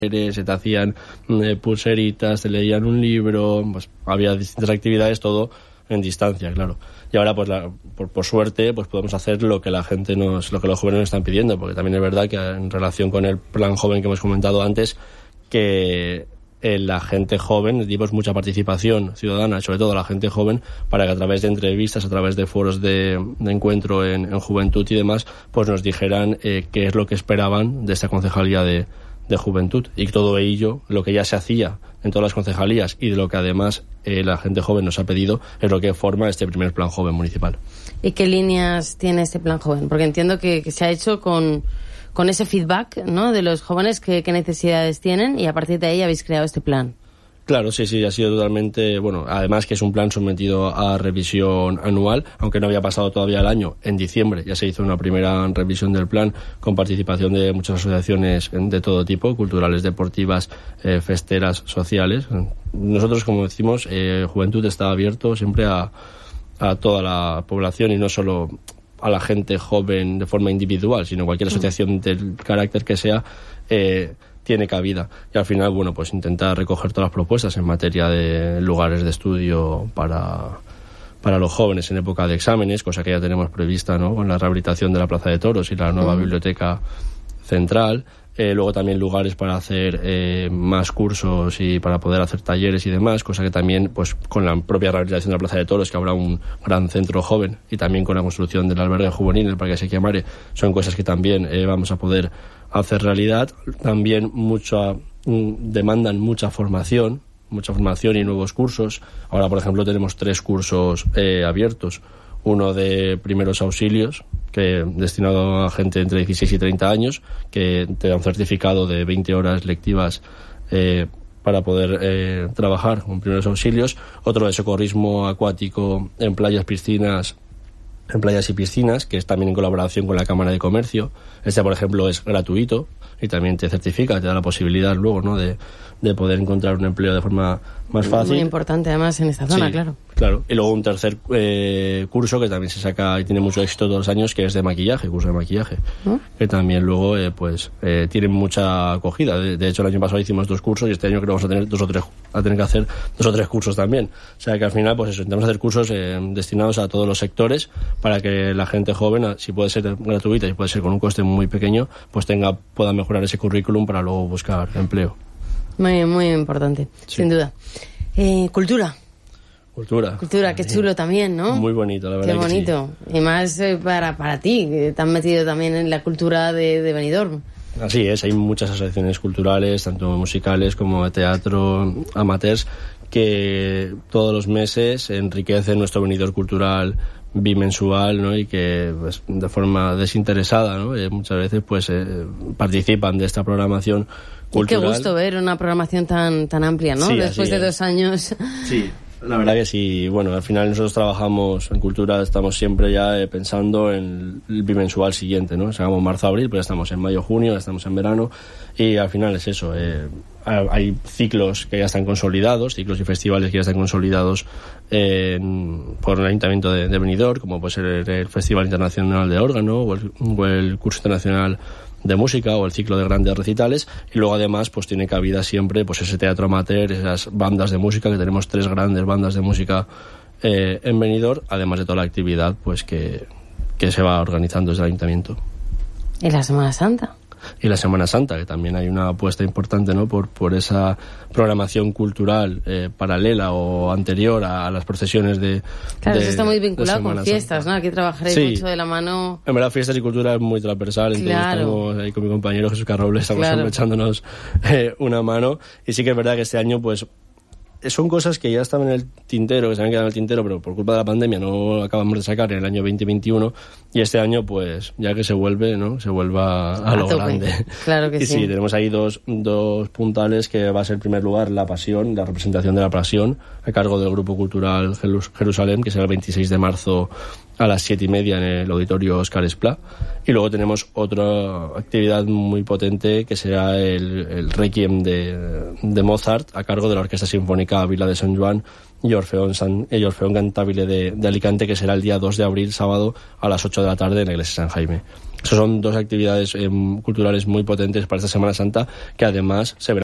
se te hacían pulseritas, te leían un libro, pues había distintas actividades, todo en distancia, claro. Y ahora, pues por suerte, pues podemos hacer lo que la gente lo que los jóvenes nos están pidiendo, porque también es verdad que en relación con el plan joven que hemos comentado antes, que la gente joven, dimos mucha participación ciudadana, sobre todo la gente joven, para que a través de entrevistas, a través de foros de encuentro en juventud y demás, pues nos dijeran qué es lo que esperaban de esta concejalía de juventud, y todo ello, lo que ya se hacía en todas las concejalías y de lo que además la gente joven nos ha pedido, es lo que forma este primer plan joven municipal. ¿Y qué líneas tiene este plan joven? Porque entiendo que se ha hecho con ese feedback, ¿no?, de los jóvenes, qué necesidades tienen, y a partir de ahí habéis creado este plan. Claro, sí, ha sido totalmente, bueno, además que es un plan sometido a revisión anual, aunque no había pasado todavía el año. En diciembre ya se hizo una primera revisión del plan con participación de muchas asociaciones de todo tipo, culturales, deportivas, festeras, sociales. Nosotros, como decimos, Juventud está abierto siempre a toda la población y no solo a la gente joven de forma individual, sino cualquier asociación del carácter que sea, tiene cabida. Y al final, bueno, pues intentar recoger todas las propuestas en materia de lugares de estudio para los jóvenes en época de exámenes, cosa que ya tenemos prevista, ¿no?, con la rehabilitación de la Plaza de Toros y la nueva biblioteca central. Luego también lugares para hacer más cursos y para poder hacer talleres y demás, cosa que también, pues con la propia rehabilitación de la Plaza de Toros, que habrá un gran centro joven, y también con la construcción del albergue juvenil, el Parque Sequia Mare, son cosas que también vamos a poder hacer realidad. También demandan mucha formación y nuevos cursos. Ahora, por ejemplo, tenemos 3 cursos abiertos. Uno de primeros auxilios, que destinado a gente entre 16 y 30 años, que te da un certificado de 20 horas lectivas para poder trabajar con primeros auxilios. Otro de socorrismo acuático en playas y piscinas, que es también en colaboración con la Cámara de Comercio. Este, por ejemplo, es gratuito y también te certifica, te da la posibilidad luego, ¿no?, de poder encontrar un empleo de forma más fácil. Muy importante, además, en esta zona, sí, claro. Y luego un tercer curso que también se saca y tiene mucho éxito todos los años, que es de maquillaje, curso de maquillaje, que también luego tiene mucha acogida. De hecho, el año pasado hicimos 2 cursos y este año creo que vamos a tener que hacer 2 o 3 cursos también. O sea que al final, pues eso, intentamos hacer cursos destinados a todos los sectores, para que la gente joven, si puede ser gratuita y puede ser con un coste muy pequeño, pues pueda mejorar ese currículum para luego buscar empleo. Muy, muy importante, sí, sin duda. Cultura, qué chulo también, ¿no? Muy bonito, la verdad. Qué bonito. Que sí. Y más para ti, que te han metido también en la cultura de Benidorm. Así es, hay muchas asociaciones culturales, tanto musicales como de teatro, amateurs, que todos los meses enriquecen nuestro venidor cultural bimensual, ¿no?, y que, pues, de forma desinteresada, ¿no?, muchas veces pues participan de esta programación cultural. Y qué gusto ver una programación tan amplia, ¿no? Sí, después de 2 años. Sí, la verdad que sí. Bueno, al final nosotros trabajamos en cultura, estamos siempre ya pensando en el bimensual siguiente, ¿no? Sacamos marzo-abril, pero ya estamos en mayo-junio, ya estamos en verano, y al final es eso. Hay ciclos que ya están consolidados, ciclos y festivales que ya están consolidados por el Ayuntamiento de Benidorm, como puede ser el Festival Internacional de Órgano o el Curso Internacional de Música o el ciclo de grandes recitales, y luego además pues tiene cabida siempre pues ese teatro amateur, esas bandas de música, que tenemos 3 grandes bandas de música en Benidorm, además de toda la actividad pues que se va organizando desde el Ayuntamiento. ¿Y la Semana Santa? Y la Semana Santa, que también hay una apuesta importante, ¿no?, por esa programación cultural paralela o anterior a las procesiones de Claro, eso está muy vinculado con fiestas, Santa, ¿no? Aquí trabajaréis mucho de la mano. En verdad, fiestas y cultura es muy transversal, entonces estamos ahí con mi compañero Jesús Carroble, estamos siempre echándonos una mano. Y sí que es verdad que este año, pues, son cosas que ya estaban en el tintero, que se habían quedado en el tintero, pero por culpa de la pandemia no acabamos de sacar en el año 2021, y este año, pues, ya que se vuelva a lo grande. Claro que y sí, tenemos ahí dos puntales, que va a ser en primer lugar La Pasión, la representación de La Pasión, a cargo del Grupo Cultural Jerusalén, que será el 26 de marzo a las 7:30 en el auditorio Óscar Esplá. Y luego tenemos otra actividad muy potente que será el Requiem de Mozart a cargo de la Orquesta Sinfónica Vila de Sant Joan y Orfeón Cantabile de Alicante, que será el día 2 de abril, sábado, a las 8 de la tarde en la iglesia San Jaime. Esas son dos actividades culturales muy potentes para esta Semana Santa, que además se verán